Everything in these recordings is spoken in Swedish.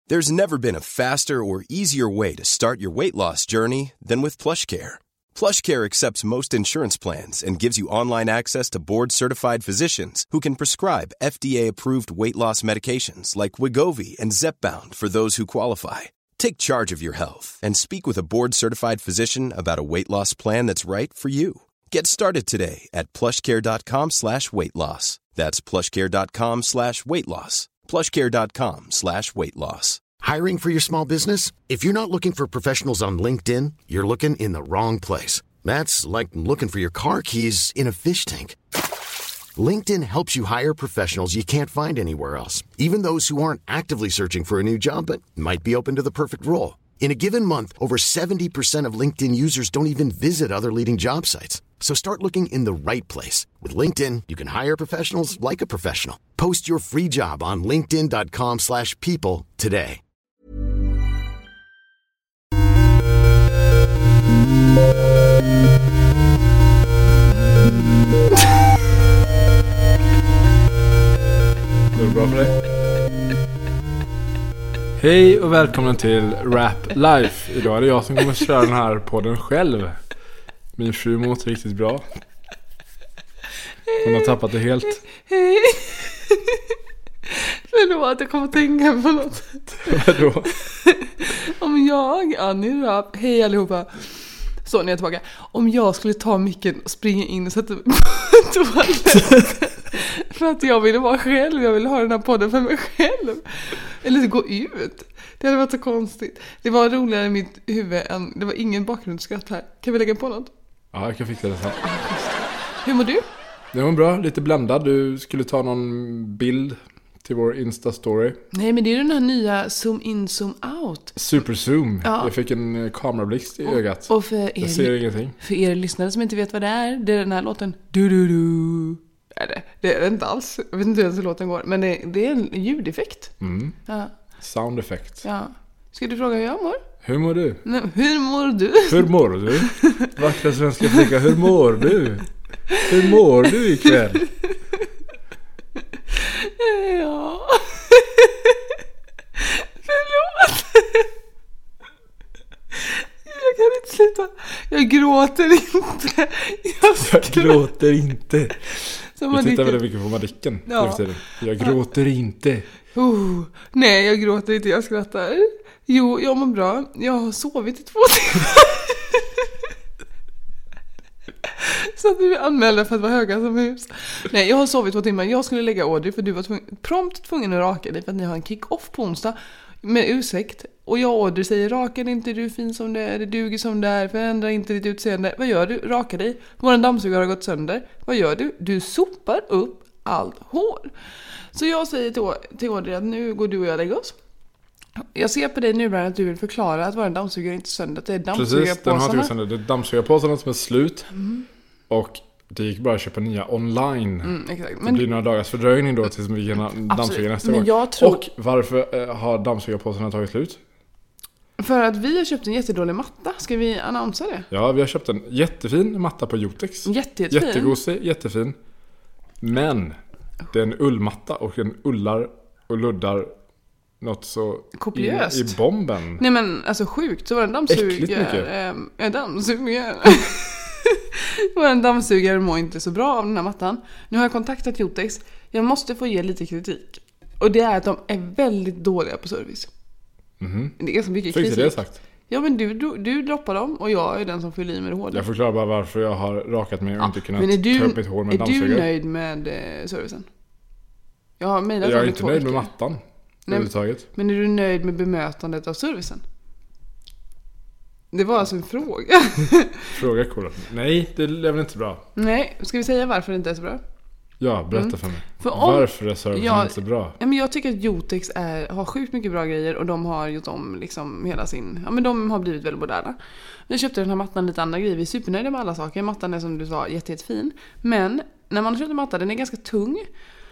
There's never been a faster or easier way to start your weight loss journey than with PlushCare. PlushCare accepts most insurance plans and gives you online access to board-certified physicians who can prescribe FDA-approved weight loss medications like Wegovy and Zepbound for those who qualify. Take charge of your health and speak with a board-certified physician about a weight loss plan that's right for you. Get started today at plushcare.com/weightloss. That's plushcare.com/weightloss. plushcare.com/weightloss. Hiring for your small business? If you're not looking for professionals on LinkedIn, you're looking in the wrong place. That's like looking for your car keys in a fish tank. LinkedIn helps you hire professionals you can't find anywhere else, even those who aren't actively searching for a new job but might be open to the perfect role. In a given month, over 70% of LinkedIn users don't even visit other leading job sites. So start looking in the right place. With LinkedIn, you can hire professionals like a professional. Post your free job on linkedin.com/people today. Går det bra för dig? Hej och välkommen till Rap Life. Idag är det jag som kommer att köra den här podden själv. Min fru mår inte riktigt bra. Hon har tappat det helt. Hej. Förlåt, jag kommer att tänka på något. Vadå? Om jag, Annie Rap, hej allihopa. Så, nu är jag tillbaka. Om jag skulle ta micken och springa in och sätta mig på toaletten. För att jag ville vara själv. Jag ville ha den här podden för mig själv. Eller gå ut. Det hade varit så konstigt. Det var roligare i mitt huvud än... Det var ingen bakgrundsskratt här. Kan vi lägga på något? Ja, jag kan fixa det sen. Hur mår du? Det var bra, lite bländad. Du skulle ta någon bild till vår Insta-story. Nej, men det är den här nya zoom in, zoom out. Super zoom. Ja. Jag fick en kamerablixt i ögat. Och för er, jag ser ingenting. För er lyssnare som inte vet vad det är den här låten. Du. Det är inte alls. Jag vet inte hur låten går. Men det är en ljudeffekt. Mm. Ja. Sound effect. Ja. Ska du fråga hur jag mår? Hur mår du? Nej, hur mår du? Hur mår du? Vackra svenska flicka, hur mår du? Hur mår du ikväll? Ja. Förlåt. Jag kan inte sluta. Jag gråter inte. Jag gråter inte. Jag tittar väldigt mycket på Madicken. Ja. Jag gråter inte. Nej, jag gråter inte. Jag skrattar. Jo, jag mår bra. Jag har sovit i 2 timmar. Så att du är anmälda för att vara höga som hus. Nej, jag har sovit 2 timmar. Jag skulle lägga Audrey för du var prompt tvungen att raka dig för att ni har en kick-off på onsdag. Med ursäkt. Och jag och Audrey säger, raka dig inte, du är fin som det är, det duger som det är, förändra inte ditt utseende. Vad gör du? Raka dig. Våran dammsugare har gått sönder. Vad gör du? Du sopar upp allt hår. Så jag säger till Audrey att nu går du och jag lägger oss. Jag ser på dig nu att du vill förklara att våran dammsugare inte är sönder. Det är dammsugarpåsarna. Precis, den har inte sönder. Det är dammsugarpåsarna som är slut. Och det gick bara att köpa nya online. Exakt. Det blir några dagars fördröjning då tills vi kan dammsuga nästa gång. Och varför har dammsugarpåsarna tagit slut? För att vi har köpt en jättedålig matta. Ska vi annonsa det? Ja, vi har köpt en jättefin matta på Jotex. Jättefin. Jättegosig, jättefin. Men det är en ullmatta och den ullar och luddar något så kopiöst i bomben. Nej men alltså sjukt. Så var en dammsugare. Vår dammsugare mår inte så bra av den här mattan. Nu har jag kontaktat Jotex. Jag måste få ge lite kritik. Och det är att de är väldigt dåliga på service. Det är så mycket kritik. Fick det sagt? Ja, men du droppar dem och jag är den som fyller i med det hårda. Jag förklarar bara varför jag har rakat mig och inte kunnat ta upp mitt hår med en dammsugare. Är du nöjd med servicen? Jag är inte nöjd med mattan. Nej, men är du nöjd med bemötandet av servicen? Det var alltså en fråga. Fråga cool. Nej, det är väl inte bra. Nej, ska vi säga varför det inte är så bra? Ja, berätta för mig. Varför är servicen inte så bra? Ja, men jag tycker att Jotex har sjukt mycket bra grejer och de har gjort om liksom hela sin... Ja, men de har blivit väldigt moderna. Vi köpte den här mattan lite andra grejer. Vi är supernöjda med alla saker. Mattan är som du sa jättefin. Men när man har köpt en matta, den är ganska tung.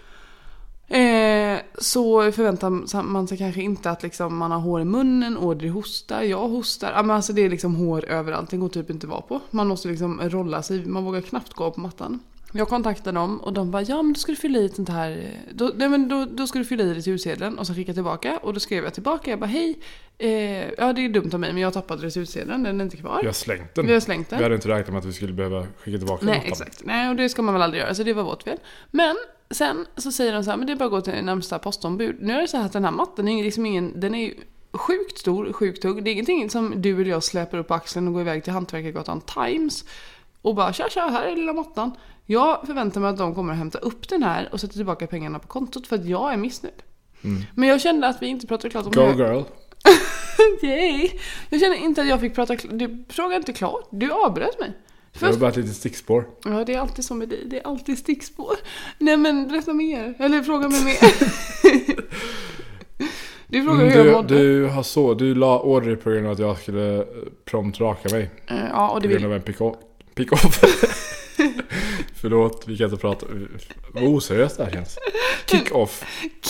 Så förväntar man sig kanske inte att liksom man har hår i munnen, Audrey hostar, jag hostar. Ja, men alltså det är liksom hår överallt, det går typ inte vara på. Man måste liksom rolla sig, man vågar knappt gå på mattan. Jag kontaktade dem och de bara, ja men då ska du fylla i ett sånt här, då ska du fylla i retursedeln och så skicka tillbaka. Och då skrev jag tillbaka, jag bara hej, ja det är dumt av mig men jag har tappat retursedeln, den är inte kvar. Vi har slängt den. Vi hade inte räknat med att vi skulle behöva skicka tillbaka den. Nej exakt, nej och det ska man väl aldrig göra, så det var vårt fel. Men sen så säger de så här, men det är bara att gå till närmsta postombud. Nu är det så här att den här matten är liksom den är sjukt stor, sjukt tung. Det är ingenting som du eller jag släpar upp på axeln och går iväg till Hantverkargatan Times och bara tja, här är lilla mattan. Jag förväntar mig att de kommer att hämta upp den här och sätta tillbaka pengarna på kontot för att jag är missnöjd. Men jag kände att vi inte pratade klart om Go girl. Yay. Jag känner inte att jag fick prata klart. Du frågade inte klart. Du avbröt mig. Det var bara ett litet stickspår. Ja, det är alltid som med dig. Det är alltid stickspår. Nej, men berätta mer. Eller fråga mig mer. Du frågade hur jag mådde. Du la order på grund av att jag skulle prompt raka mig. Ja, och det på grund av en pick-off. Förlåt, vi kan inte prata. Vad oseriöst det här känns. Kick-off.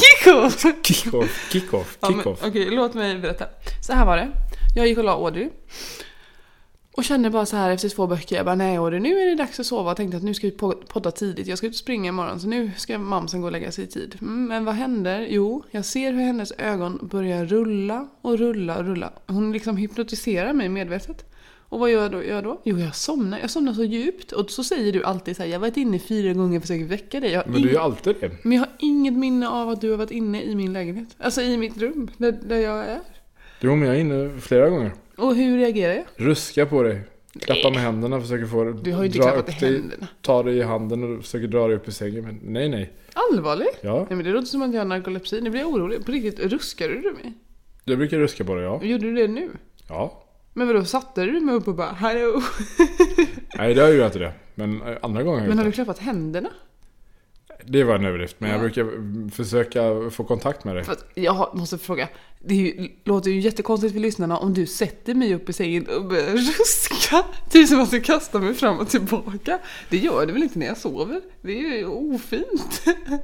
Okej, låt mig berätta. Så här var det. Jag gick och la order. Och kände bara så här efter 2 böcker. Jag bara, nej Audrey, nu är det dags att sova. Jag tänkte att nu ska vi podda tidigt. Jag ska ut och springa imorgon. Så nu ska mamsen gå och lägga sig i tid. Men vad händer? Jo, jag ser hur hennes ögon börjar rulla. Hon liksom hypnotiserar mig medvetet. Och vad gör jag då? Jo, jag somnar. Jag somnar så djupt. Och så säger du alltid så här, jag har varit inne 4 gånger och försöker väcka dig. Men du är ju alltid det. Men jag har inget minne av att du har varit inne i min lägenhet. Alltså i mitt rum, där jag är. Jo, men jag är inne flera gånger. Och hur reagerar jag? Ruska på dig. Klappa med händerna, försöker få dig. Du har ju inte klappat i händerna. Ta dig i handen och försöker dra dig upp i sängen. Men nej. Allvarligt? Ja. Nej, men det låter som att jag har narkolepsi. Nu blir jag orolig. På riktigt, ruskar du mig? Jag brukar ruska på dig, ja. Gjorde du det nu? Ja. Men vadå, satte du mig upp och bara, hallå? Nej, det har jag inte det. Men andra gånger. Men har du klappat händerna? Det var en överdrift, men jag brukar försöka få kontakt med dig. Jag måste fråga, låter ju jättekonstigt för lyssnarna om du sätter mig upp i sängen och börjar ruska. Det är som att du kastar mig fram och tillbaka. Det gör det väl inte när jag sover? Det är ju ofint.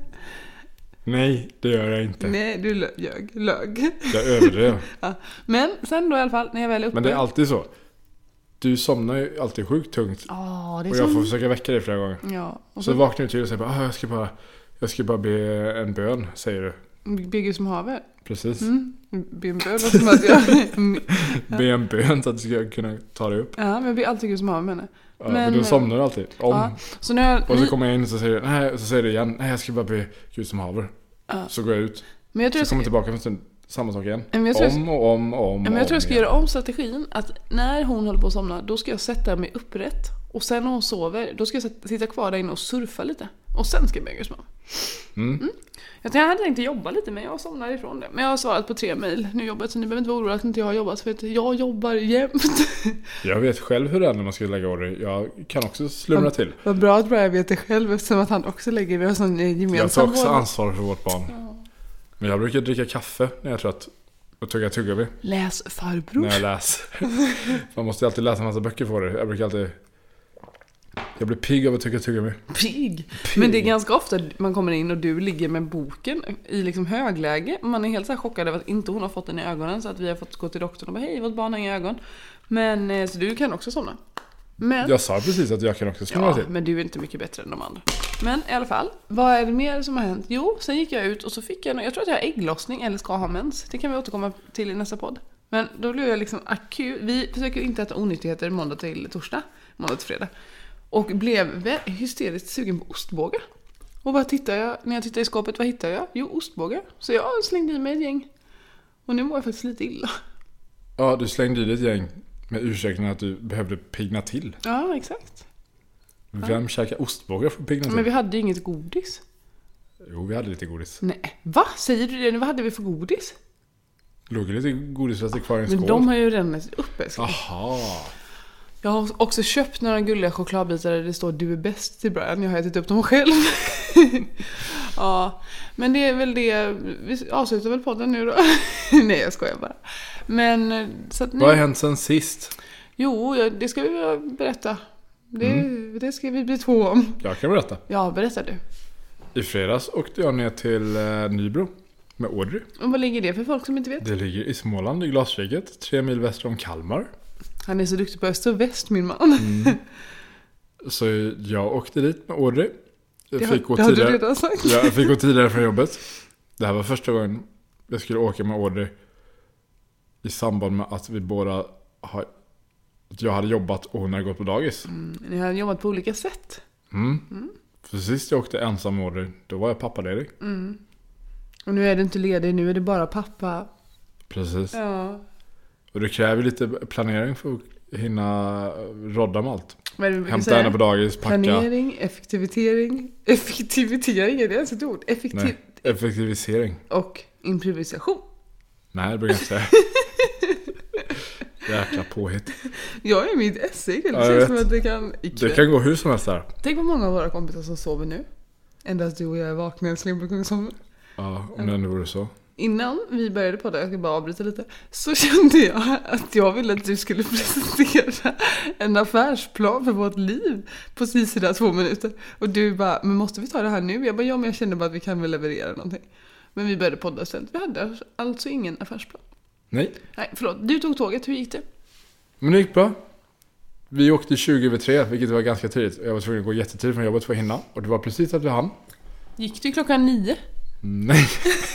Nej, det gör jag inte. Nej, du lög. Jag överdrev. Ja. Men sen då i alla fall, när jag väl är uppe. Men det är alltid så. Du somnar ju alltid sjukt tungt. Det är och jag får försöka väcka dig flera gånger. Ja. Och så vaknar du till och säger jag ska bara be en bön, säger du. Be Gud som haver. Precis. Be en bön som att jag... Be en bön så att du ska kunna ta dig upp. Ja, men jag ber alltid Gud som haver med henne. Ja, men då somnar du alltid. Så när och så kommer jag in och så säger du, nej, så säger du igen, nej, jag ska bara be Gud som haver. Så går jag ut. Men jag tror så kommer tillbaka för en stund. Samma sak igen. Men jag tror jag ska igen. göra om strategin. Att när hon håller på att somna, då ska jag sätta mig upprätt. Och sen när hon sover, då ska jag sitta kvar där inne och surfa lite. Och sen ska jag börja små. Jag hade tänkt jobba lite, men jag somnar ifrån det. Men jag har svarat på 3 mejl nu jobbat, så ni behöver inte vara oroliga att inte jag har jobbat. För att jag jobbar jämt. Jag vet själv hur det är när man ska lägga order. Jag kan också slumra till. Vad bra att Brian vet det själv, eftersom att han också lägger det som gemensam. Jag tar också ansvar för vårt barn. Ja. Men jag brukar dricka kaffe när jag är trött. Och tugga vi. Läs farbror. När jag läser. Man måste alltid läsa en massa böcker för det. Jag blir pigg av att tugga mig. Pigg? Men det är ganska ofta man kommer in och du ligger med boken i liksom högläge. Man är helt så här chockad över att inte hon har fått den i ögonen. Så att vi har fått gå till doktorn och bara, hej, vårt barn har inga ögon. Men så du kan också somna. Men, jag sa precis att jag kan också slumra till. Men du är inte mycket bättre än de andra. Men i alla fall, vad är det mer som har hänt? Jo, sen gick jag ut och så fick jag tror att jag har ägglossning eller ska ha mens. Det kan vi återkomma till i nästa podd. Men då blev jag liksom akut. Vi försöker inte äta onyttigheter måndag till torsdag, måndag till fredag. Och blev hysteriskt sugen på ostbågar. Och vad tittar jag? När jag tittar i skåpet, vad hittar jag? Jo, ostbågar. Så jag slängde i mig ett gäng. Och nu mår jag faktiskt lite illa. Ja, du slängde i dig ett gäng med ursäkten att du behövde pigna till. Ja, exakt. Vem käkar ostbågar för att pigna till? Men vi hade ju inget godis. Jo, vi hade lite godis. Nej, va? Säger du det? Vad hade vi för godis? Låg lite godisrester kvar i en skål. Men de har ju redan ätit upp. Aha. Jag har också köpt några gulliga chokladbitar där det står du är bäst till Brian. Jag har ätit upp dem själv. Ja, men det är väl det. Vi avslutar väl podden nu då. Nej, jag skojar bara. Men så att vad har hänt sen sist? Jo, det ska vi berätta. Det ska vi bli 2 om. Jag kan berätta. Ja, berätta du. I fredags åkte jag ner till Nybro med Audrey. Och vad ligger det för folk som inte vet? Det ligger i Småland, i Glasriket, 3 mil väster om Kalmar. Han är så duktig på öst och väst, min man. Så jag åkte dit med Audrey. Jag Det fick har du redan sagt. Jag fick gå tidigare från jobbet. Det här var första gången jag skulle åka med Audrey i samband med att vi båda jag hade jobbat och hon hade gått på dagis. Ni har jobbat på olika sätt. För sist jag åkte ensam med Audrey, då var jag pappaledig. Och nu är du inte ledig, nu är det bara pappa. Precis. Ja. Och det kräver lite planering för att hinna rodda med allt. Vad är det vi brukar Hämta säga? henne på dagis, packa. Planering, effektivisering, är det ens ett ord? Nej, effektivisering. Och improvisation. Nej, det brukar jag inte säga. Jäkla påhitt. Jag är mitt essay. Det Ja, känns som att det kan gå hur som helst där. Tänk vad många av våra kompisar som sover nu. Endast du och jag är vakna älskling på Kungsholmen. Ja, om det ändå vore så. Innan vi började podda, jag ska bara avbryta lite, så kände jag att jag ville att du skulle presentera en affärsplan för vårt liv på sisådär 2 minuter. Och du bara, men måste vi ta det här nu? Jag bara, ja men jag kände bara att vi kan väl leverera någonting. Men vi började podda istället. Vi hade alltså ingen affärsplan. Nej, Förlåt. Du tog tåget, hur gick det? men det gick bra. Vi åkte 20:03, vilket var ganska tidigt. Jag var tvungen att gå jättetidigt från jobbet för att hinna. Och det var precis att vi hann. Gick du 9:00? Nej.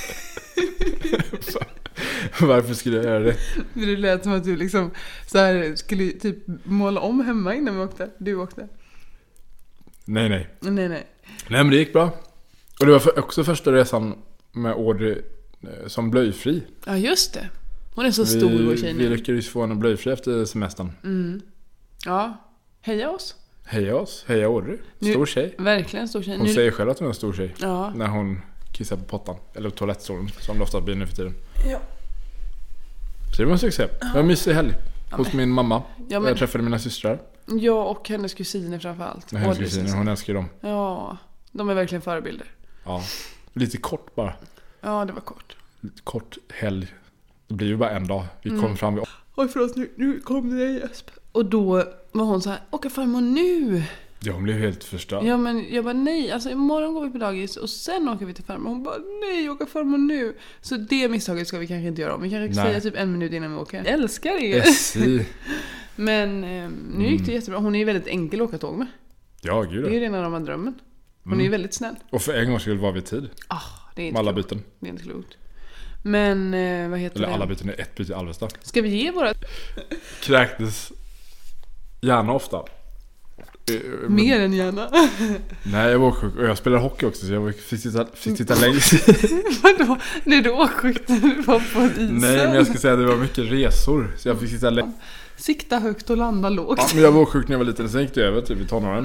Varför skulle jag göra det? Det lät som att du liksom så här skulle typ måla om hemma innan vi åkte. Du åkte. Nej, Nej. men det gick bra. Och det var också första resan med Audrey som blöjfri. Ja, just det. Hon är så stor vår tjej Vi nu. lyckades få henne blöjfri efter semestern. Ja, heja oss. Heja oss, heja Audrey. Stor tjej. Verkligen stor tjej. Hon Nu, säger själv att hon är en stor tjej. Ja. När hon kissar på pottan. Eller toalettstolen, som det ofta blir nu för tiden. Ja. Så det var en succé. Det var en mysig helg hos min mamma. Ja, men- Jag träffade mina systrar. Jag och hennes kusiner framförallt. Med hennes Audreys kusiner, hon älskar dem. Ja, de är verkligen förebilder. Ja. Lite kort bara. Ja, det var kort. Lite kort helg. Det blir ju bara en dag. Vi kom fram vid Oj, förlåt, nu kom det en gäsp. Och då var hon så här, åka farmor nu. Ja, hon blev helt förstörd. Ja, men jag bara nej, alltså imorgon går vi på dagis och sen åker vi till farmor. Hon bara nej, åka farmor nu. Så det misstaget ska vi kanske inte göra om. Vi kanske Nej. säga typ 1 minut innan vi åker. Jag älskar er. SI. Men nu gick det jättebra. Hon är ju väldigt enkel att åka tåg med. Ja, gud. Det är ju rena rama drömmen. Hon är ju väldigt snäll. Och för en gång skulle vara vid tid. Det är inte Med alla klokt. byten. Det är inte klokt. Men vad heter Eller det? alla byten är ett byte i Alvesta. Ska vi ge våra Kräktes gärna ofta. mer än gärna? Nej, jag var sjuk. Och jag spelar hockey också. Så jag fick sitta längst. Vadå? När du åksjukt när du var på isen? Nej, men jag ska säga att det var mycket resor. Så jag fick sitta längst. Sikta högt och landa lågt. Ja, men jag var sjuk när jag var liten. Sen gick det över typ i tonåren.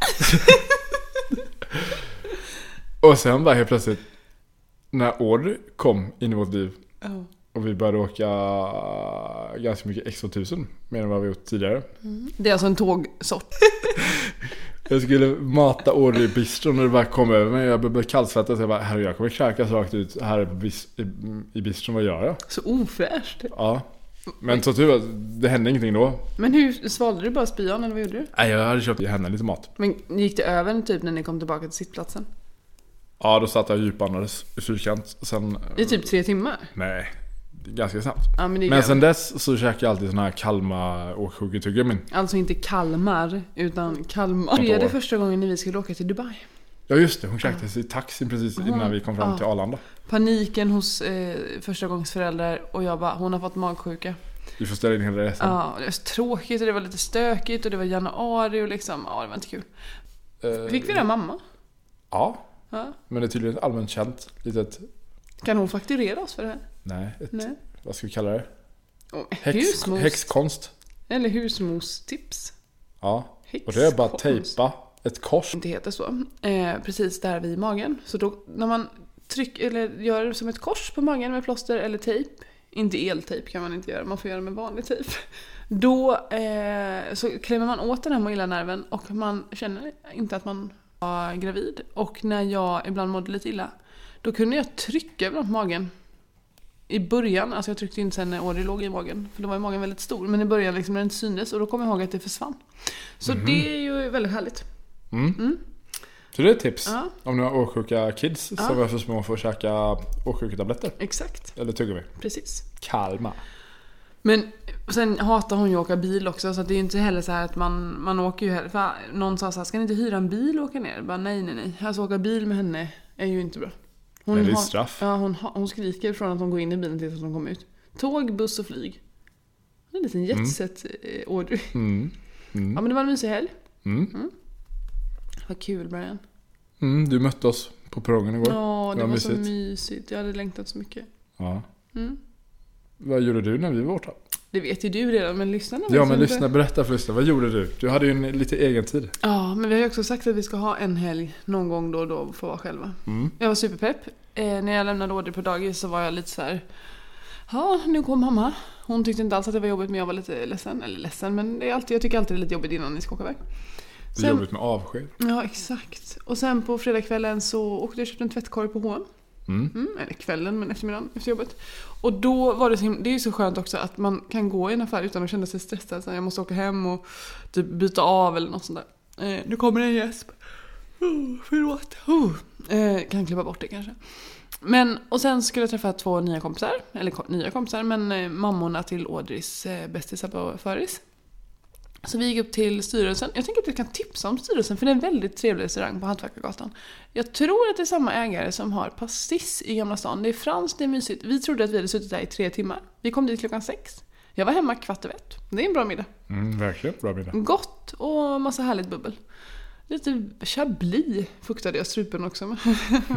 Och sen bara helt plötsligt när Audrey kom in i vårt liv Ja. och vi började åka ganska mycket X2000 mer än vad vi gjort tidigare. Det är alltså en tågsort. Jag skulle mata Audrey i bistron när det bara kom över mig. Jag blev kallsvettad så jag bara, herre, jag kommer kräkas rakt ut här i bistron, vad gör jag? Så ofräscht. Ja. Men så tur var det hände ingenting då. Men hur svalde du bara spyan eller vad gjorde du? Nej, jag hade köpt henne lite mat. Men gick det över typ när ni kom tillbaka till sittplatsen? Ja, då satt jag djupandades i fyrkant. Sen, I typ 3 timmar? nej, ganska snabbt. Ja, men det är Men sen dess så käkar jag alltid såna här Kalmar och sjuketuggummin. alltså inte Kalmar, utan Kalmar. Det är det första gången när vi skulle åka till Dubai. Ja just det, hon käkades i taxin precis innan vi kom fram till Arlanda. Paniken hos förstagångsföräldrar och jag bara, hon har fått magsjuka. Vi får ställa in hela resan. Ja, det var så tråkigt och det var lite stökigt och det var januari och liksom, ja det var inte kul. Fick vi det mamma? Ja, Ja. men det är tydligen allmänt känt. Litet, Kan hon fakturera oss för det här? nej, Nej. vad ska vi kalla det? Husmos. Häxkonst. Eller husmostips. Ja, och det är bara att Häxkonst. tejpa ett kors. Det heter så. Precis där vid magen. Så då när man gör det som ett kors på magen med plåster eller tejp. Inte eltejp kan man inte göra. Man får göra med vanlig tejp. Då så klämmer man åt den här moilanerven och man känner inte att man var gravid. Och när jag ibland mådde lite illa, då kunde jag trycka över magen. I början, alltså jag tryckte inte sen när Audrey låg i magen, för då var magen väldigt stor. Men i början liksom när den inte syndes, och då kom jag ihåg att det försvann. Så det är ju väldigt härligt. Så det är ett tips. Ja. Om ni har åksjuka kids som är för små för att käka åksjuketabletter. Exakt, Eller tuggummi. precis. Kalmar. Men Och sen hatar hon ju att åka bil också, så att det är inte heller så här att man åker ju heller. För någon sa så här, ska ni inte hyra en bil och åka ner? Bara nej. Alltså åka bil med henne är ju inte bra. Det är straff. Ja, hon skriker från att hon går in i bilen tills att hon kommer ut. Tåg, buss och flyg. Det är en liten jetset Audrey. Ja, men det var en mysig helg. Vad kul, Brian. Du mötte oss på perrongen igår. Ja, det var så mysigt. Jag hade längtat så mycket. Ja. Vad gjorde du när vi var borta? Det vet ju du redan, men lyssna. Ja, men lyssna, berätta för lyssna. Vad gjorde du? Du hade ju en lite egen tid. Ja, men vi har ju också sagt att vi ska ha en helg någon gång då och då för att vara själva. Jag var superpepp. När jag lämnade Audrey på dagis så var jag lite så här: ja, nu kom mamma. Hon tyckte inte alls att det var jobbigt, men jag var lite ledsen. Eller ledsen, men det är alltid, jag tycker alltid det är lite jobbigt innan ni ska åka iväg. Det är jobbigt med avsked. Ja, exakt. Och sen på fredagskvällen så åkte jag och köpte en tvättkorg på H&M. Eller kvällen, men eftermiddagen efter jobbet. Och då var det är ju så skönt också att man kan gå i en affär utan att känna sig stressad. Så jag måste åka hem och typ byta av eller något sånt där. Nu kommer en gäsp. Förlåt. Kan klippa bort det kanske. Men, och sen skulle jag träffa 2 nya kompisar. Eller nya kompisar, men mammorna till Audreys bästisar på Föris. Så vi gick upp till styrelsen. Jag tänker att jag kan tipsa om styrelsen, för det är en väldigt trevlig restaurang på Hantverkargatan. Jag tror att det är samma ägare som har Pastis i Gamla stan. Det är franskt, det är mysigt. Vi trodde att vi hade suttit där i 3 timmar. Vi kom dit 6:00. Jag var hemma 15:15. Det är en bra middag. Verkligen bra middag. Gott och massa härligt bubbel. Lite chablis fuktade jag strupen också med.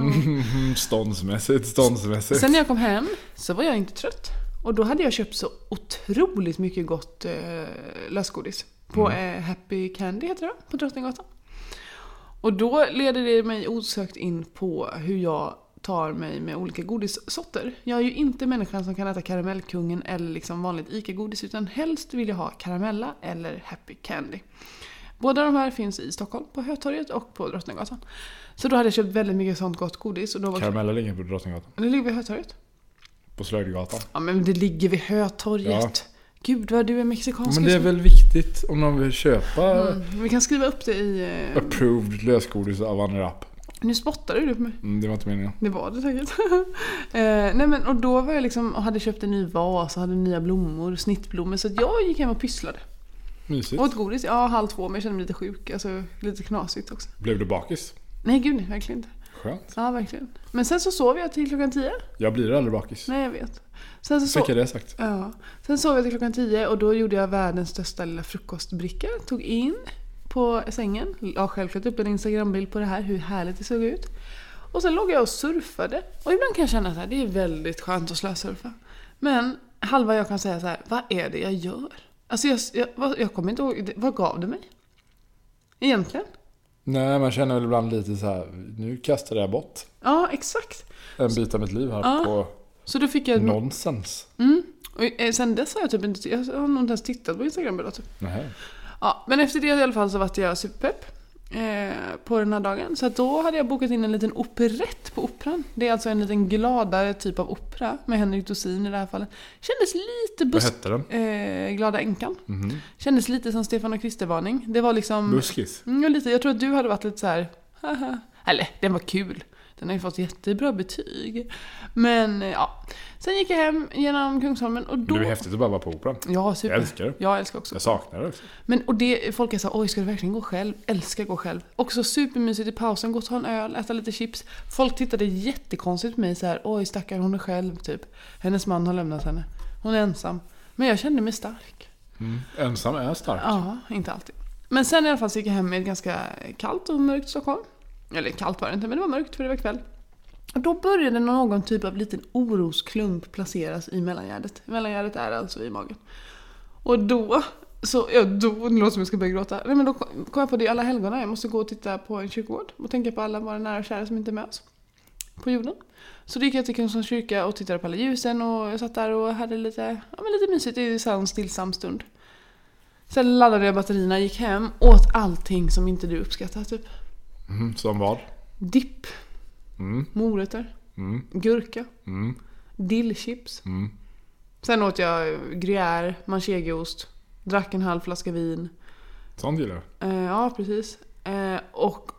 Ståndsmässigt. Sen när jag kom hem så var jag inte trött. Och då hade jag köpt så otroligt mycket gott lösgodis på Happy Candy heter det, på Drottninggatan. Och då leder det mig osökt in på hur jag tar mig med olika godissorter. Jag är ju inte människan som kan äta karamellkungen eller liksom vanligt Ica-godis, utan helst vill jag ha karamella eller Happy Candy. Båda de här finns i Stockholm på Hötorget och på Drottninggatan. Så då hade jag köpt väldigt mycket sånt gott godis. Och då var karamella ligger på Drottninggatan. Det ligger vid Hötorget. På Slöjdgatan. Ja, men det ligger vid Hötorget. Ja. Gud, vad du är mexikansk. Men det är väl viktigt om de vill köpa... Vi kan skriva upp det i... Approved lösgodis av Anna Rapp. Nu spottar du på mig. Det var inte meningen. Det var det säkert. Nej, men och då var jag liksom och hade köpt en ny vas och hade nya blommor, snittblommor. Så att jag gick hem och pysslade. Mysigt. Och ett godis, 1:30, men jag kände mig lite sjuk. Alltså lite knasigt också. Blev du bakis? Nej, gud, verkligen inte. Skönt. Ja, verkligen. Men sen så sov jag till 10:00. Jag blir aldrig bakis. Nej, jag vet. Sen så fick jag det sagt. Ja. Sen sov jag till 10:00 och då gjorde jag världens största lilla frukostbricka. Tog in på sängen. La självklart upp en Instagram-bild på det här, hur härligt det såg ut. Och sen låg jag och surfade. Och ibland kan jag känna så här, det är väldigt skönt att slösurfa. Men halva jag kan säga så här, vad är det jag gör? Alltså jag kommer inte ihåg, vad gav det mig? Egentligen? Nej, man känner väl ibland lite så här, nu kastar jag bort. Ja, exakt. En bit av mitt liv här på så då fick jag nonsens. Och sen dess har jag typ inte, jag har nog inte ens tittat på Instagram idag typ. Nej. Ja, men efter det i alla fall så var jag superpepp på den här dagen. Så att då hade jag bokat in en liten operett på Operan. Det är alltså en liten gladare typ av opera med Henrik Dorsin i det här fallet. Kändes lite Vad hette den? Glada änkan. Kändes lite som Stefan och Krister-varning. Det var liksom buskis. Lite, jag tror att du hade varit lite så här haha. Eller, den var kul. Den har ju fått jättebra betyg. Men ja, sen gick jag hem genom Kungsholmen och då... Det är häftigt att bara vara på Operan. Ja, super. Jag älskar det. Jag älskar också. Jag saknar det också. Men, och det, folk är så oj, ska du verkligen gå själv? Älskar gå själv. Också supermysigt i pausen, gå och ta en öl, äta lite chips. Folk tittade jättekonstigt på mig så här, oj stackar, hon är själv typ. Hennes man har lämnat henne. Hon är ensam. Men jag kände mig stark. Ensam är stark. Ja, inte alltid. Men sen i alla fall så gick jag hem med ett ganska kallt och mörkt Stockholm. Eller kallt var det inte, men det var mörkt för det var kväll. Och då började någon typ av liten orosklump placeras i mellangärdet. Mellangärdet är alltså i magen. Och då, det låter som jag ska börja gråta. Nej, men då kom jag på det alla helgerna. Jag måste gå och titta på en kyrkogård och tänka på alla våra nära och kära som inte är med oss på jorden. Så då gick jag till Kungsholms kyrka och tittade på alla ljusen och jag satt där och hade lite mysigt i en stillsam stund. Sen laddade jag batterierna, gick hem, åt allting som inte du uppskattar typ. Som vad? Dipp. Morötter. Gurka. Dillchips. Sen åt jag gruyère, manchegoost. Drack en halv flaska vin. Sånt gillar jag. Ja, precis. Och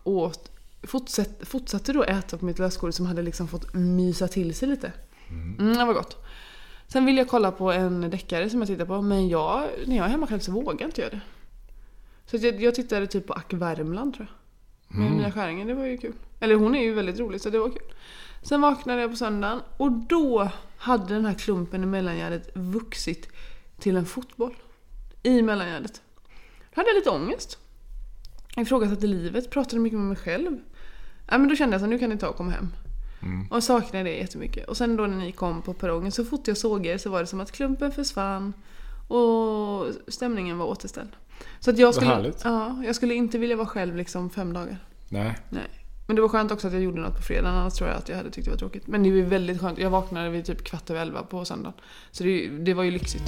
fortsatte då äta på mitt lösgodis som hade liksom fått mysa till sig lite. Det var gott. Sen vill jag kolla på en deckare som jag tittar på. Men när jag är hemma själv så vågar jag inte göra det. Så jag tittade typ på Ack Värmland tror jag. Med Mia Skäringen, det var ju kul. Eller hon är ju väldigt rolig så det var kul. Sen vaknade jag på söndagen. Och då hade den här klumpen i mellangärdet vuxit till en fotboll. I mellangärdet. Då hade jag lite ångest. Jag ifrågasatte livet, pratade mycket med mig själv. Men då kände jag att nu kan ni ta och komma hem. Och saknade det jättemycket. Och sen då när ni kom på perrongen så fort jag såg er så var det som att klumpen försvann. Och stämningen var återställd. Så att jag skulle inte vilja vara själv liksom 5 dagar. Nej. Men det var skönt också att jag gjorde något på fredagen. Annars tror jag att jag hade tyckt det var tråkigt. Men det var väldigt skönt. Jag vaknade vid typ 11:15 på söndagen. Så det var ju lyxigt.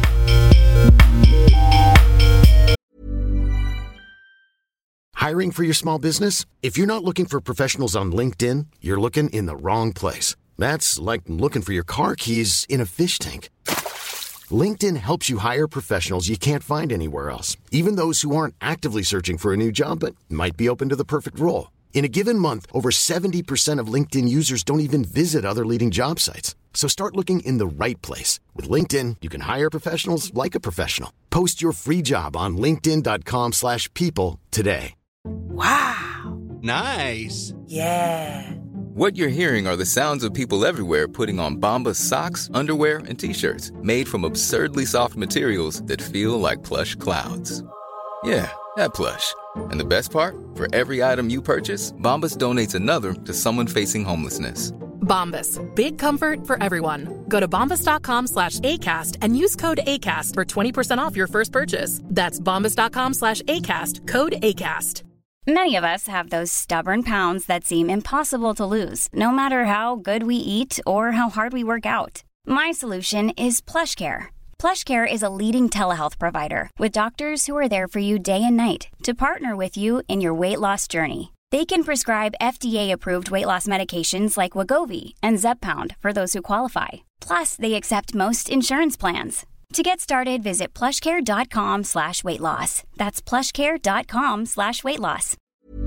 Hiring for your small business? If you're not looking for professionals on LinkedIn, you're looking in the wrong place. That's like looking for your car keys in a fish tank. LinkedIn helps you hire professionals you can't find anywhere else, even those who aren't actively searching for a new job but might be open to the perfect role. In a given month, over 70% of LinkedIn users don't even visit other leading job sites. So start looking in the right place. With LinkedIn, you can hire professionals like a professional. Post your free job on linkedin.com/people today. Wow. Nice. Yeah. What you're hearing are the sounds of people everywhere putting on Bombas socks, underwear, and T-shirts made from absurdly soft materials that feel like plush clouds. Yeah, that plush. And the best part? For every item you purchase, Bombas donates another to someone facing homelessness. Bombas. Big comfort for everyone. Go to bombas.com/ACAST and use code ACAST for 20% off your first purchase. That's bombas.com/ACAST. Code ACAST. Many of us have those stubborn pounds that seem impossible to lose, no matter how good we eat or how hard we work out. My solution is PlushCare. PlushCare is a leading telehealth provider with doctors who are there for you day and night to partner with you in your weight loss journey. They can prescribe FDA-approved weight loss medications like Wegovy and Zepbound for those who qualify. Plus, they accept most insurance plans. To get started, visit plushcare.com/weightloss. That's plushcare.com/weightloss.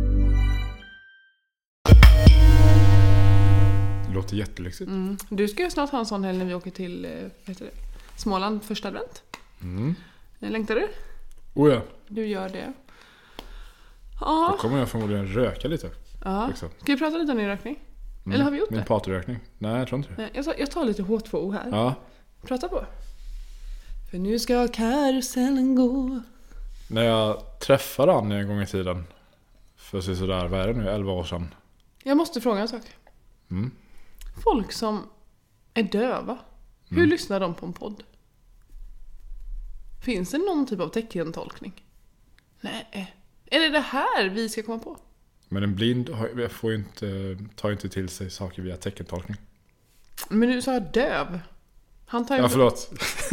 Det låter jättelyxigt. Du ska ju snart ha en sån helg när vi åker till Småland första advent. Längtar du? Oh ja. Du gör det. Då kommer jag förmodligen röka lite. Ja. Ska vi prata lite om din rökning? Eller har vi gjort det? Min partrökning? Nej, jag tror inte det. Jag tar lite H2O här. Ja. Prata på. För nu ska karusellen gå. När jag träffade Annie en gång i tiden, för sådär, vad är det nu, 11 år sedan. Jag måste fråga en sak. Folk som är döva, hur lyssnar de på en podd? Finns det någon typ av teckentolkning? Nej. Är det här vi ska komma på? Men en blind tar inte till sig saker via teckentolkning. Men du sa döv. Han tar ju... Ja, förlåt.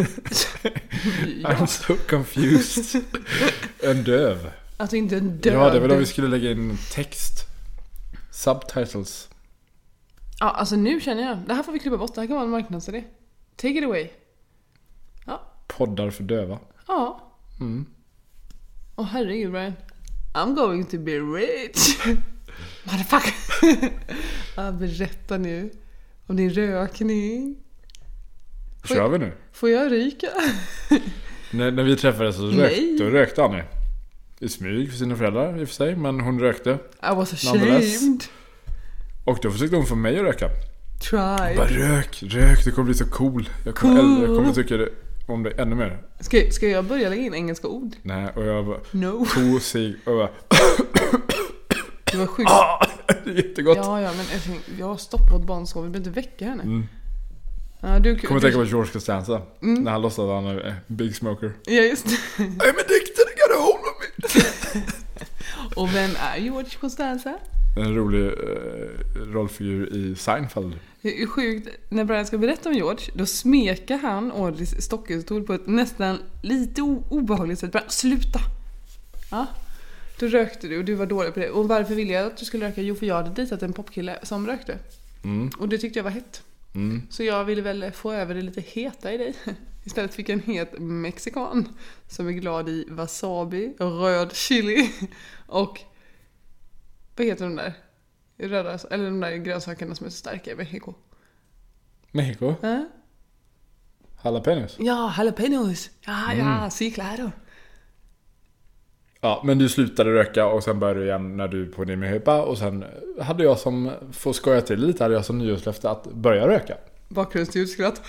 I'm so confused. En döv. Alltså inte en döv. Ja, det är väl om vi skulle lägga in text. Subtitles. Ja, alltså nu känner jag. Det här får vi klippa bort. Det här kan vara en marknadsidé. Take it away. Ja. Poddar för döva. Ja. Åh herregud, Brian. I'm going to be rich. Motherfucker. Berätta nu om din rökning. Kör vi nu? Får jag ryka? När vi träffades så rökte Annie. I smyg för sina föräldrar i och för sig, men hon rökte. I was ashamed. Och då försökte hon få mig att röka. Try. Bara rök, du kommer bli så cool. Jag kommer tycka om det ännu mer. Ska jag börja lägga in engelska ord? Nej, och jag bara... No. Tosig och bara... Det var sjukt. Det är jättegott. Ja, men jag har stoppat vårt barn så vi behöver inte väcka henne. Ja, du kommer tänka på George Costanza när han låtsas att han är big smoker. Ja, just det. I'm addicted, I gotta hold of it. Och vem är George Costanza? En rolig rollfigur i Seinfeld. Det är sjukt. När Brian ska berätta om George, då smekar han Audreys stockestol på ett nästan lite obehagligt sätt. Bara, sluta! Ja. Då rökte du och du var dålig på det. Och varför ville jag att du skulle röka? Jo, för jag hade dejtat en popkille som rökte. Och det tyckte jag var hett. Så jag ville väl få över det lite heta i dig. Istället fick jag en het mexikan som är glad i wasabi, röd chili och vad heter de där? Röda, eller de där grönsakerna som är så starka i Mexiko. Mexiko? Jalapenos. Ja, jalapenos. Ja, sí, claro. Ja, men du slutade röka och sen började du igen när du på din möhippa. Och sen hade jag som, för att skoja till lite, hade jag som nyårslöfte att börja röka. Bakgrundsljudsskratt.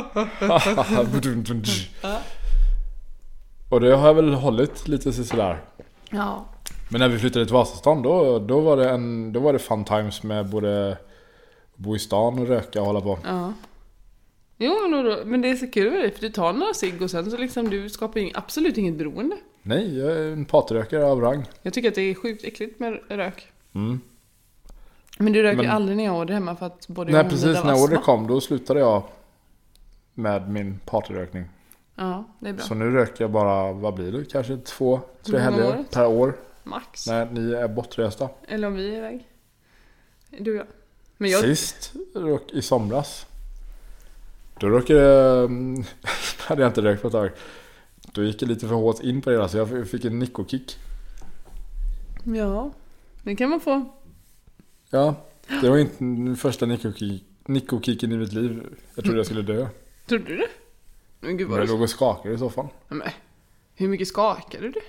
Och det har jag väl hållit lite sådär. Ja. Men när vi flyttade till Vasastan då var det fun times med både bo i stan och röka och hålla på. Ja. Jo, men det är så kul med det, för du tar några cigg och sen så liksom du skapar absolut inget beroende. Nej, jag är en partrökare av rang. Jag tycker att det är sjukt äckligt med rök. Men du röker aldrig när jag order hemma för att både jag och precis, när order kom då slutade jag med min partyrökning. Ja, det är bra. Så nu röker jag bara, vad blir det? Kanske 2-3 helger per år. Max. När ni är bortresta. Eller om vi är iväg. Du och jag. Men sist i somras. Då rökade hade jag inte rökt på ett tag. Då gick jag lite för hårt in på det så jag fick en nikokick. Ja, det kan man få. Ja, det var inte den första nikokicken i mitt liv. Jag trodde jag skulle dö. Trodde du det? Men gud, jag låg och skakade i så fall. Men hur mycket skakade du?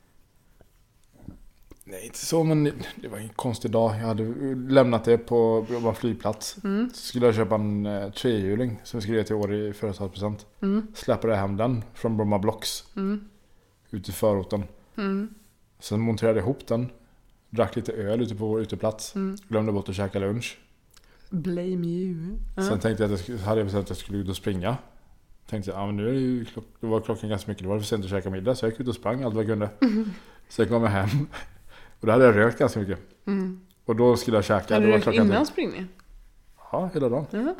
Nej, inte så, men det var en konstig dag. Jag hade lämnat det på vår flygplats. Så skulle jag köpa en trehjuling som jag skulle ge till år i företagspresent. Släppade hem den från Bromma Blocks. Ute i förorten. Sen monterade jag ihop den. Drack lite öl ute på vår uteplats. Glömde bort att käka lunch. Blame you. Sen tänkte jag att hade jag bestämt att jag skulle ut och springa. Tänkte jag, men nu är det ju det var klockan ganska mycket. Det var för sent att käka middag. Så jag gick ut och sprang allt vad jag kunde. Så jag kom hem. Och då hade jag rökt ganska mycket. Och då skulle jag käka. Hade du rökt innan springningen? Ja, hela dagen.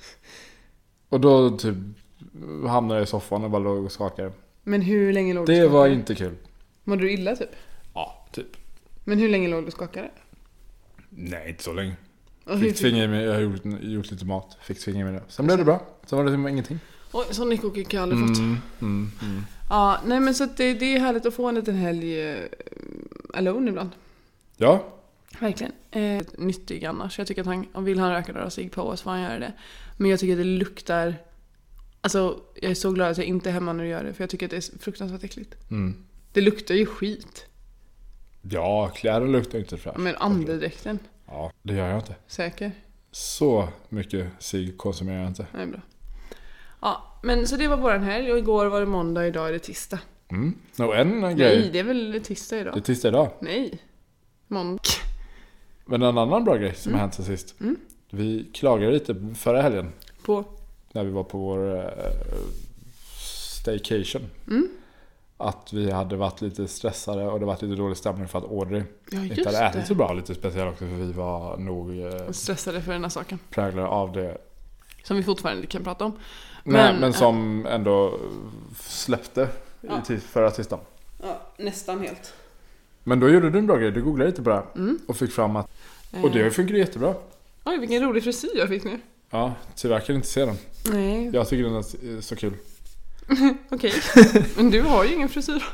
Och då typ hamnade jag i soffan och bara låg och skakade. Men hur länge låg du skakade? Det var inte kul. Mådde du illa typ? Ja, typ. Men hur länge låg du skakade? Nej, inte så länge. Fick tvinga mig, jag har gjort lite mat. Fick tvinga mig det. Sen blev det bra. Sen var det liksom ingenting. Oj, sån nikokick har jag aldrig fått. Ja, nej men så att det är härligt att få en liten helg alone ibland. Ja. Verkligen. Nyttig annars. Jag tycker att vill han röka några cigg på oss får han göra det. Men jag tycker att det luktar... Alltså, jag är så glad att jag inte är hemma när du gör det. För jag tycker att det är fruktansvärt äckligt. Det luktar ju skit. Ja, kläder luktar inte fräscht. Men andedräkten. Ja, det gör jag inte. Säker? Så mycket cigg konsumerar jag inte. Nej, bra. Ja, men så det var våran helg. Och igår var det måndag, idag är det tisdag. Och en grej. Nej, det är väl tisdag idag. Det är tisdag idag? Nej, måndag. Men en annan bra grej som har hänt sen sist. Vi klagade lite förra helgen. På? När vi var på vår staycation. Att vi hade varit lite stressade och det var lite dålig stämning för att Audrey inte hade ätit så bra. Lite speciellt också för vi var nog stressade för den här saken. Präglade av det. Som vi fortfarande inte kan prata om. Men som ändå släppte i förra tisdagen. Ja, nästan helt. Men då gjorde du en bra grej. Du googlade lite på det och fick fram att... Och det funkar jättebra. Oj, vilken rolig frisyr jag fick nu. Ja, tyvärr kan inte se den. Nej. Jag tycker den är så kul. Okej, men du har ju ingen frisyr.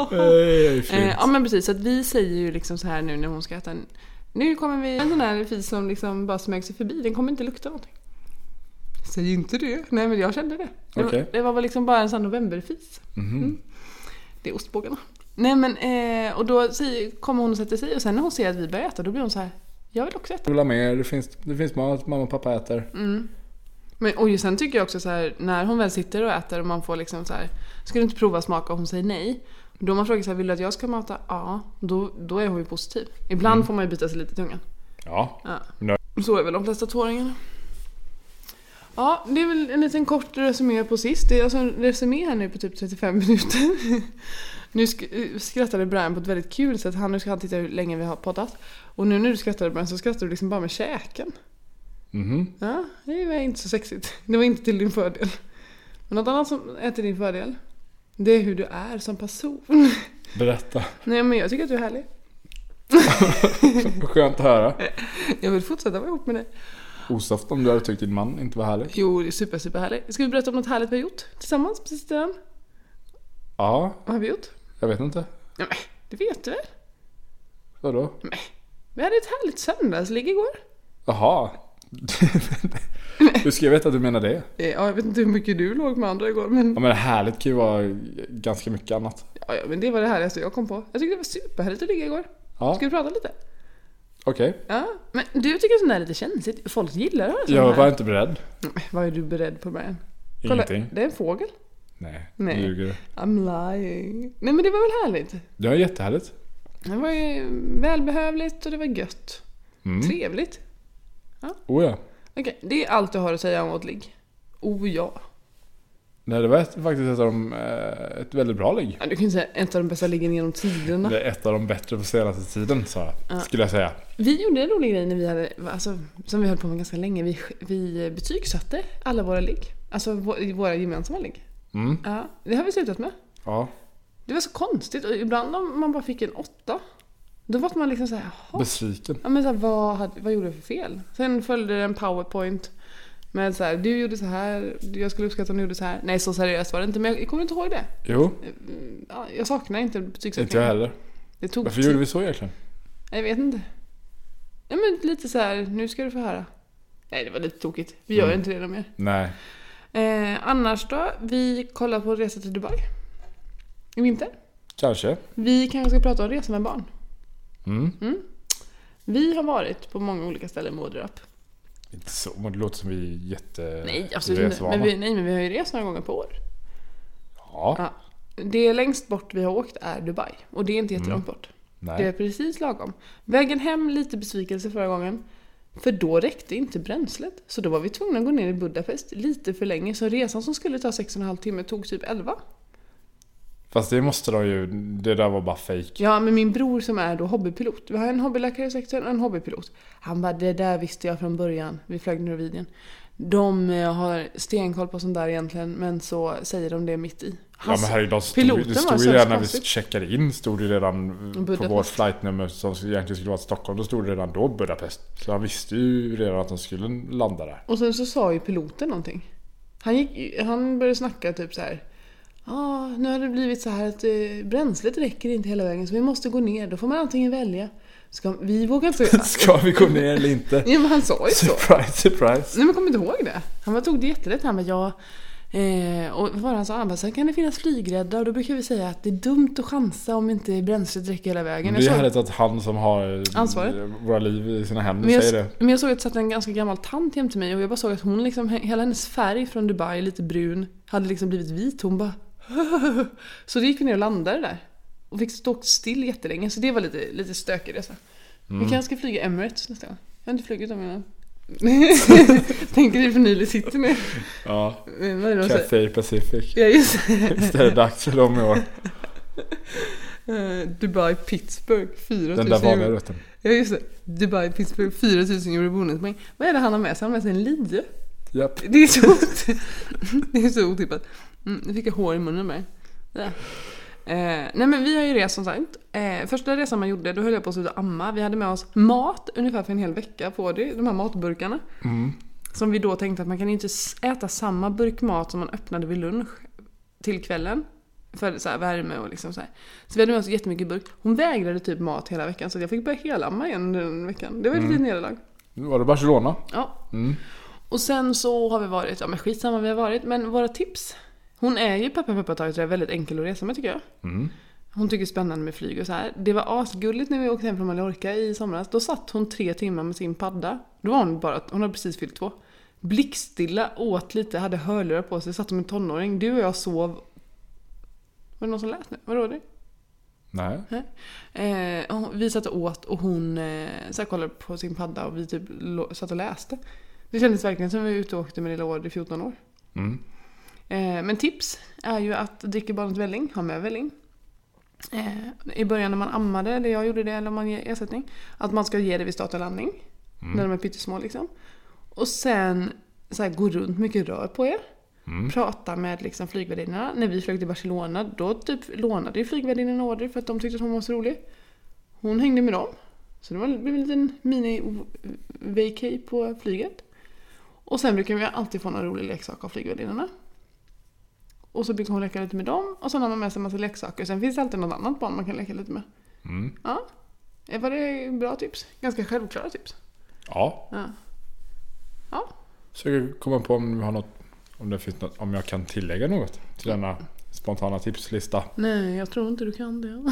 Ja, men precis. Så att vi säger ju liksom så här nu när hon ska äta nu kommer vi en sån här fis som liksom bara smög sig förbi. Den kommer inte lukta någonting. Säg inte det. Nej, men jag kände det. Det var väl liksom bara en sån novemberfis. Det är ostbågarna. Nej, men och då kommer hon och sätter sig. Och sen när hon ser att vi börjar äta, då blir hon så här: jag vill också äta. Jag vill ha mer, det finns mat, mamma och pappa äter. Men, och sen tycker jag också så här, när hon väl sitter och äter och man får liksom så här, ska du inte prova smaka, och hon säger nej. Då man frågar så här, vill du att jag ska mata? Ja, då är hon ju positiv. Ibland får man ju byta sig lite i tungan. Ja. Så är väl de flesta tvååringarna. Ja, det är väl en liten kort resumé på sist. Det är alltså en resumé här nu på typ 35 minuter. Nu skrattade Brian på ett väldigt kul sätt. Nu ska han titta hur länge vi har poddat. Och nu när du skrattade, Brian, så skrattar du liksom bara med käken. Ja, det var inte så sexigt. Det var inte till din fördel. Men något annat som är till din fördel, det är hur du är som person. Berätta. Nej, men jag tycker att du är härlig. Skönt att höra. Jag vill fortsätta vara ihop med dig. Osoft om du hade tyckt din man inte var härlig. Jo, det är super härligt. Ska vi berätta om något härligt vi har gjort tillsammans precis där? Ja. Vad har vi gjort? Jag vet inte. Nej, det vet du väl? Vadå? Nej. Vi hade ett härligt söndagsligg igår. Jaha. Hur ska jag veta att du menar det? Ja, jag vet inte hur mycket du låg med andra igår. Men... Ja, men härligt kan ju vara ganska mycket annat. Ja, men det var det härligaste jag kom på. Jag tyckte det var superhärligt att ligga igår. Ja. Ska vi prata lite? Okej. Ja, men du tycker sånt där är lite känsligt. Folk gillar det här. Jag var inte beredd. Vad är du beredd på, Brian? Ingenting. Det är en fågel. Nej. Ljuger du? I'm lying. Nej, men det var väl härligt? Det var jättehärligt. Det var ju välbehövligt och det var gött. Trevligt. Ja. Ja. Okej, det är allt du har att säga om vårt ligg. Ja. Nej, det var faktiskt ett väldigt bra ligg. Ja, du kan säga ett av de bästa liggen genom tiderna. Det är ett av de bättre på senaste tiden, skulle jag säga. Vi gjorde en rolig grej när vi hade, alltså, som vi höll på med ganska länge. Vi betygsatte alla våra ligg. Alltså våra gemensamma ligg. Ja, det har vi slutat med. Ja. Det var så konstigt. Och ibland om man bara fick en 8, då var man liksom så här, jaha. Besviken. Ja, men så här, vad gjorde jag för fel? Sen följde det en PowerPoint med så här, du gjorde så här, jag skulle uppskatta om du gjorde så här. Nej, så seriöst var det inte, men jag kommer inte ihåg det. Jo. Ja, jag saknar inte betygssättning. Inte jag heller. Det tog Varför gjorde vi så egentligen? Jag vet inte. Ja, men lite så här, nu ska du få höra. Nej, det var lite tokigt. Vi gör inte det mer. Nej. Annars då, vi kollar på resa till Dubai i vinter. Kanske. Vi kanske ska prata om resa med barn. Vi har varit på många olika ställen med Åderup. Inte så, men det låter som vi är jätte... Nej, absolut inte. Men vi har ju rest några gånger på år. Ja. Det längst bort vi har åkt är Dubai. Och det är inte jättelångt bort. Nej. Det är precis lagom. Vägen hem, lite besvikelse förra gången. För då räckte inte bränslet. Så då var vi tvungna att gå ner i Budapest lite för länge. Så resan som skulle ta 6,5 timmar tog typ 11. Fast det måste de ju... Det där var bara fake. Ja, men min bror som är då hobbypilot. Vi har en hobbyläkare i sektorn och en hobbypilot. Han bara, det där visste jag från början. Vi flög Norwegian. De har stenkoll på sånt där egentligen. Men så säger de det mitt i. Ja, men herregud, det stod ju redan när vi checkade in. Stod det redan på vårt flightnummer som egentligen skulle vara till Stockholm. Då stod det redan då Budapest. Så han visste ju redan att de skulle landa där. Och sen så sa ju piloten någonting. Han började snacka typ så här. Nu har det blivit så här att bränslet räcker inte hela vägen. Så vi måste gå ner. Då får man antingen välja. Ska vi gå ner eller inte? Ja, men han sa ju så. Surprise. Nej, men kommer inte ihåg det. Han tog det jättelätt. Han bara, och vad han sa? Han bara, sen kan det finnas flygräddar. Och då brukar vi säga att det är dumt att chansa om inte bränslet räcker hela vägen. Det är härligt att han som har ansvaret, våra liv i sina händer, säger det. Men jag såg att det satt en ganska gammal tant hem till mig. Och jag bara såg att hon liksom, hela hennes färg från Dubai, lite brun, hade liksom blivit vit. Hon bara... Så det gick vi ner och landade där. Och fick stå still jättelänge. Så det var lite stökigt resa. Vi kanske ska flyga Emirates nästa gång. Jag har inte flugit dem innan. Tänker du för nylig sitter med? Ja, Cathay Pacific. Ja, just det är dags för dem i år. Dubai Pittsburgh 4 000. Den där vanliga rutten. Ja, just det. Dubai Pittsburgh 4 000 euro bonuspoäng. Vad är det han har med sig? Han har med sig en lie. Japp. Det är så otippat. Nu fick jag hår i munnen med. Ja. Nej, men vi har ju rest som sagt. Första resan man gjorde, då höll jag på att sluta amma. Vi hade med oss mat ungefär för en hel vecka på det. De här matburkarna. Som vi då tänkte att man kan inte äta samma burk mat som man öppnade vid lunch till kvällen. För så här värme och liksom så här. Så vi hade med oss jättemycket burk. Hon vägrade typ mat hela veckan. Så jag fick börja helamma igen den veckan. Det var ett litet nederlag. Var det Barcelona? Ja. Och sen så har vi varit, men skitsamma vi har varit. Men våra tips... Hon är ju pappa tagit det väldigt enkel att resa med, tycker jag. Hon tycker det är spännande med flyg och så här. Det var asgulligt när vi åkte hem från Mallorca i somras. Då satt hon 3 timmar med sin padda. Då var hon hade precis fyllt 2. Blickstilla, åt lite, hade hörlurar på sig. Satt som en tonåring. Du och jag sov. Var det någon som läste nu? Vad var det? Nej. Vi satt och åt och hon så här kollade på sin padda och vi typ satt och läste. Det kändes verkligen som vi var ute och åkte med lilla år i 14 år. Men tips är ju att dricka barnet välling, ha med välling. I början när man ammade, eller jag gjorde det, eller om man ger ersättning, att man ska ge det vid start och landning. När de är pyttesmå liksom. Och sen så här, gå runt, mycket rör på er. Prata med liksom flygvärdinnorna. När vi flög till Barcelona, då typ lånade ju flygvärdinnorna order för att de tyckte att hon var så rolig. Hon hängde med dem. Så det blev en liten mini-vacay på flyget. Och sen brukar vi alltid få några roliga leksaker av flygvärdinnorna. Och så brukar hon leka lite med dem. Och sen har man med sig en massa leksaker. Sen finns det alltid något annat barn man kan leka lite med. Ja. Var det bra tips? Ganska självklara tips. Ja. Ja. Så jag kommer på om vi har något, om det finns något, om jag kan tillägga något till denna spontana tipslista. Nej, jag tror inte du kan det.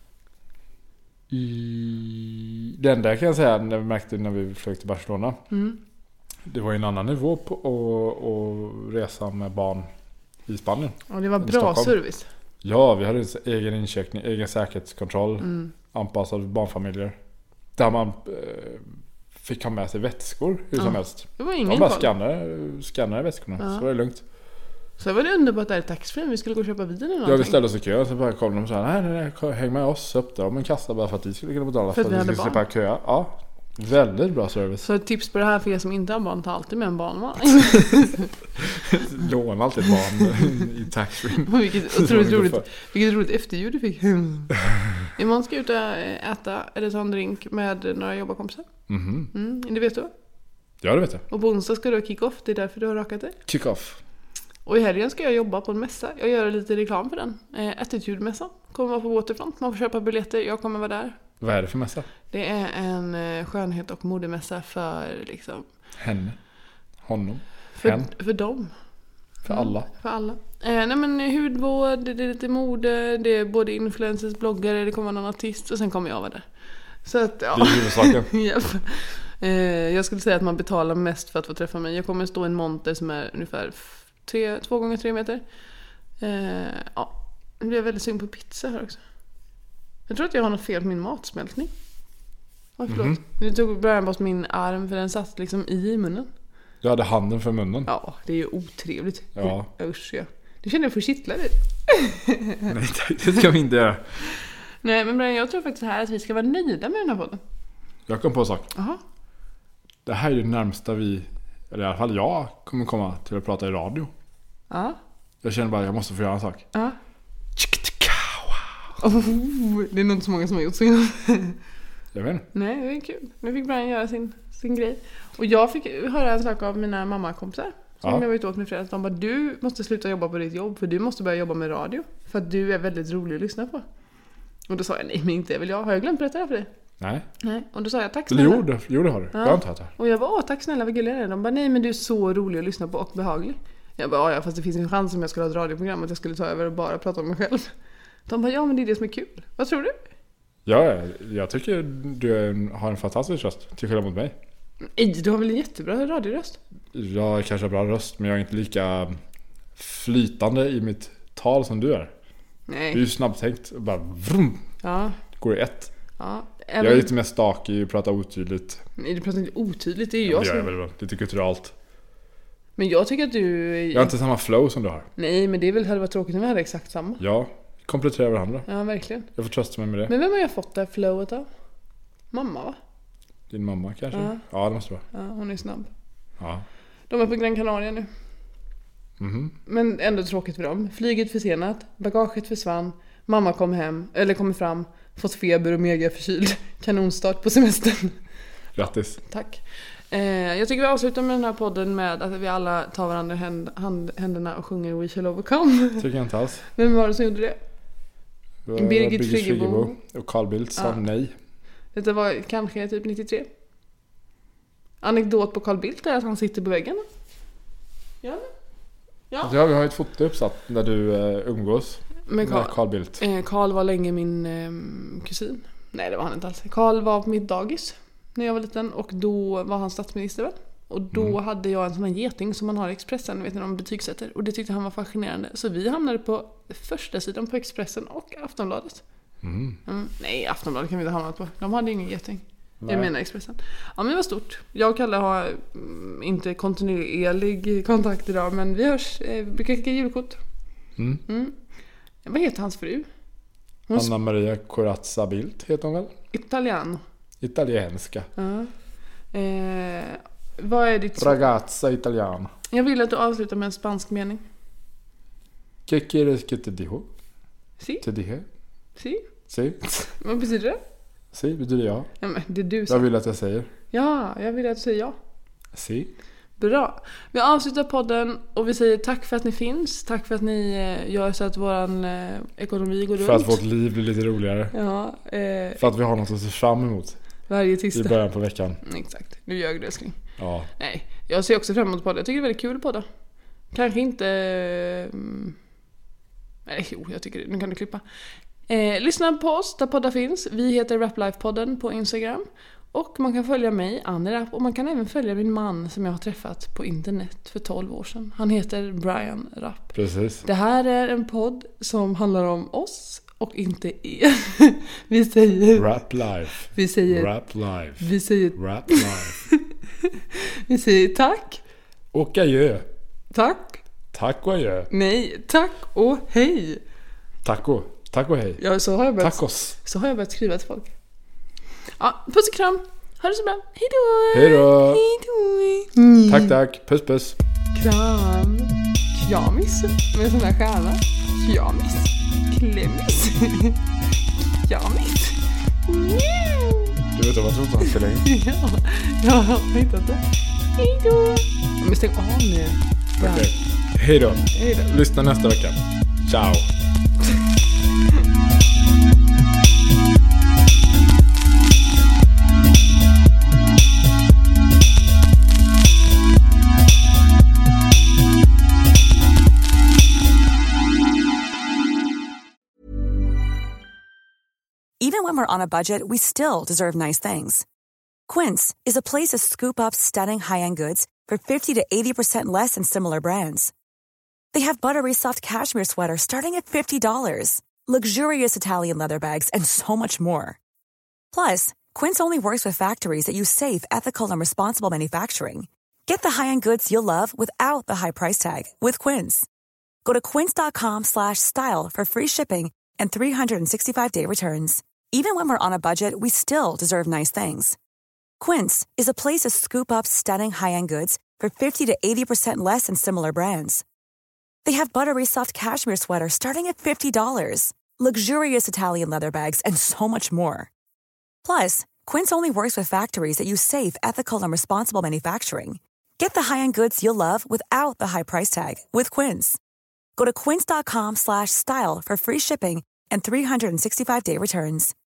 Det enda jag kan säga när vi märkte när vi flög till Barcelona. Det var en annan nivå på att resa med barn i Spanien. Ja, det var bra service. Ja, vi hade egen incheckning, egen säkerhetskontroll, anpassad för barnfamiljer. Där man fick ha med sig vätskor hur som helst. Det var ingen bara skannade vätskorna, så var det lugnt. Så var det underbart där i taxfree. Vi skulle gå och köpa vin eller någonting. Ja, vi ställde oss i kö, så bara kom de och sa nej, häng med oss. Så upp om en kassa bara för att vi skulle kunna betala för att vi skulle slippa köa. Ja, väldigt bra service. Så ett tips på det här för er som inte har barn, ta alltid med en barnvagn. Låna alltid barn i taxfree. Vilket roligt efterljud du fick. Imorgon ska jag ut och äta eller ta en drink med några jobbarkompisar. Det vet du? Ja, det vet jag. Och på onsdag ska du ha kick-off, det är därför du har rakat dig. Kick-off. Och i helgen ska jag jobba på en mässa. Jag gör lite reklam för den. Attitude-mässa. Kommer vara på Waterfront. Man får köpa biljetter. Jag kommer vara där. Vad är det för mässa? Det är en skönhet- och modemässa för liksom... Henne. Honom. För dem. För alla. För alla. Nej men hudvård, det är lite mode. Det är både influencers, bloggare. Det kommer någon artist. Och sen kommer jag vara där. Så att, ja. Det är huvudsaken. Jag skulle säga att man betalar mest för att få träffa mig. Jag kommer stå i en monter som är ungefär 2 gånger 3 meter. Ja, det blir väldigt synd på pizza här också. Jag tror att jag har något fel på min matsmältning. Förlåt. Nu tog Brian bort min arm för den satt liksom i munnen. Du hade handen för munnen. Ja, det är ju otrevligt. Ja. Usch, ja. Det känner jag får kittla lite. Nej, det ska vi inte göra. Nej, men Brian, jag tror faktiskt här att vi ska vara nöjda med den här podden. Jag kom på en sak. Aha. Det här är det närmsta vi, eller i alla fall jag, kommer komma till att prata i radio. Ja. Jag känner bara att jag måste få göra en sak. Ja. Det är nog inte så många som har gjort så innan. Jag vet inte. Nej, det är kul. Nu fick Brian göra sin grej. Och jag fick höra en sak av mina mammakompisar som jag var ute åt med fredag. De bara, du måste sluta jobba på ditt jobb för du måste börja jobba med radio. För att du är väldigt rolig att lyssna på. Och då sa jag, nej men inte väl jag. Har jag glömt berätta det för dig? Nej. Och då sa jag, tack snälla. Jo, det har du. Jag har inte hört det. Och jag bara, tack snälla, vad gullig är det? De bara, nej men du är så rolig att lyssna på och behaglig. Jag bara, ja fast det finns en chans om jag skulle ha ett radioprogram att jag skulle ta över och bara prata om mig själv. De bara, ja men det är det som är kul. Vad tror du? Ja, jag tycker du har en fantastisk röst till skillnad mot mig. Nej, du har väl en jättebra radioröst? Jag kanske har bra röst, men jag är inte lika flytande i mitt tal som du är. Nej. Du är ju snabbtänkt och bara vrum. Ja. Det går i ett. Ja. Jag är lite mer stakig och pratar otydligt. Nej, du pratar inte otydligt, det är ju jag som... som... Jag är väl lite kulturellt. Men jag tycker att du... Jag har inte samma flow som du har. Nej, men det hade varit tråkigt om vi hade exakt samma. Ja, kompletterar varandra. Ja, verkligen. Jag får trösta mig med det. Men vem har jag fått det här flowet av? Mamma, va? Din mamma kanske? Ja, det måste vara. Ja, hon är snabb. Ja. De är på Gran Canaria nu. Men ändå tråkigt för dem. Flyget försenat, bagaget försvann, mamma kom fram, fått feber och mega förkyld. Kanonstart på semestern. Grattis. Tack. Jag tycker vi avslutar med den här podden med att vi alla tar varandra händerna och sjunger We Shall Overcome. Tycker jag inte alls. Vem var det som gjorde det? Birgit Friggebo. Och Carl Bildt sa nej. Detta var kanske typ 93. Anekdot på Carl Bildt är att han sitter på väggen. Ja, vi har ett foto uppsatt där du umgås med Carl Bildt. Carl var länge min kusin. Nej, det var han inte alls. Carl var på mitt dagis när jag var liten och då var han statsminister väl? Och då hade jag en sån här geting som man har i Expressen, vet ni, de betygsätter. Och det tyckte han var fascinerande. Så vi hamnade på första sidan på Expressen och Aftonbladet. Nej, Aftonbladet kan vi inte hamna på. De hade ingen geting. Nej. Jag menar Expressen. Ja, men det var stort. Jag och Kalle har inte kontinuerlig kontakt idag, men vi hörs. Brukar skicka julkort. Vad heter hans fru? Anna Maria Corazza Bildt heter hon väl? Italienska. Vad är ditt... Ragazza italiana. Jag vill att du avslutar med en spansk mening. ¿Qué quieres que te digo? Sí. Te dije. Sí. Sí. Vad betyder det? Sí, betyder ja. Ja, men det är du som... Jag vill att jag säger. Ja, jag vill att du säger ja. Sí. Bra. Vi avslutar podden och vi säger tack för att ni finns. Tack för att ni gör så att våran ekonomi går runt. För att vårt liv blir lite roligare. Ja. För att vi har något att se fram emot. Varje tisdag. I början på veckan. Exakt. Nu ljög du, älskling. Ja. Nej. Jag ser också fram emot podden. Jag tycker det är väldigt kul på det. Kanske inte... Nej, jo, jag tycker det. Nu kan du klippa. Lyssna på oss där poddar finns. Vi heter Raplife-podden på Instagram. Och man kan följa mig, Annie Rapp. Och man kan även följa min man som jag har träffat på internet för 12 år sedan. Han heter Brian Rapp. Precis. Det här är en podd som handlar om oss och inte er. Vi säger... Raplife. Vi säger... Raplife. Vi säger... Raplife. Vi säger tack. Och adjö. Tack. Tack och adjö. Nej, tack och hej. Tack och hej. Ja, så har jag börjat, Tacos. så har jag börjat skriva till folk. Ja, puss och kram. Ha det så bra. Hej då. Hej då. Hej då. Tack. Puss. Kram. Kramis. Med sån här stjärna. Kramis. Klemmis. Kramis. Du vet vad jag tror så länge. Ja, jag har hittat det. Hej då. Men stäng av nu. Okej. Hej då. Hej då. Lyssna nästa vecka. Ciao. Even when we're on a budget, we still deserve nice things. Quince is a place to scoop up stunning high-end goods for 50 to 80% less than similar brands. They have buttery soft cashmere sweaters starting at $50, luxurious Italian leather bags, and so much more. Plus, Quince only works with factories that use safe, ethical, and responsible manufacturing. Get the high-end goods you'll love without the high price tag with Quince. Go to quince.com/style for free shipping and 365-day returns. Even when we're on a budget, we still deserve nice things. Quince is a place to scoop up stunning high-end goods for 50 to 80% less than similar brands. They have buttery soft cashmere sweaters starting at $50, luxurious Italian leather bags, and so much more. Plus, Quince only works with factories that use safe, ethical, and responsible manufacturing. Get the high-end goods you'll love without the high price tag with Quince. Go to quince.com/style for free shipping and 365-day returns.